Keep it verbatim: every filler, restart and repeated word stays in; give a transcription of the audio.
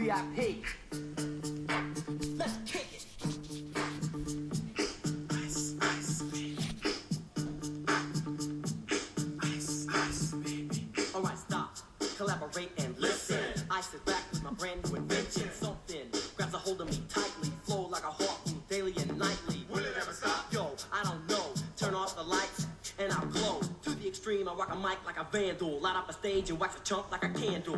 V I P. Let's kick it. Ice, ice, baby. Ice, ice, baby. All right, stop. Collaborate and listen. I sit back with my brand new invention. Something grabs a hold of me tightly. Flow like a harpoon daily and nightly. Will it ever stop? Yo, I don't know. Turn off the lights and I'll glow. To the extreme, I rock a mic like a vandal. Light up a stage and wax a chump like a candle.